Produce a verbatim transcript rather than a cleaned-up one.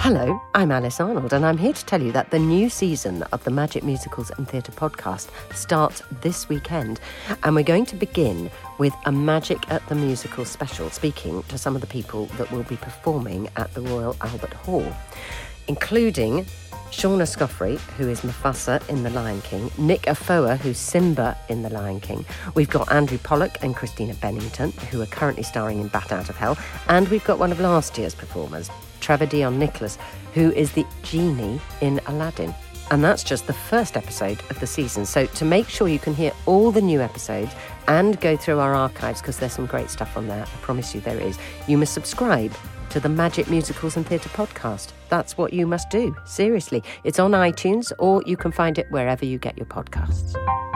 Hello, I'm Alice Arnold, and I'm here to tell you that the new season of the Magic Musicals and Theatre podcast starts this weekend, and we're going to begin with a Magic at the Musical special, speaking to some of the people that will be performing at the Royal Albert Hall, including Shauna Scoffrey, who is Mufasa in The Lion King, Nick Afoa, who's Simba in The Lion King. We've got Andrew Pollock and Christina Bennington, who are currently starring in Bat Out of Hell. And we've got one of last year's performers, Trevor Dion Nicholas, who is the genie in Aladdin. And that's just the first episode of the season. So to make sure you can hear all the new episodes and go through our archives, because there's some great stuff on there, I promise you there is, you must subscribe to the Magic Musicals and Theatre podcast. That's what you must do. Seriously. It's on iTunes, or you can find it wherever you get your podcasts.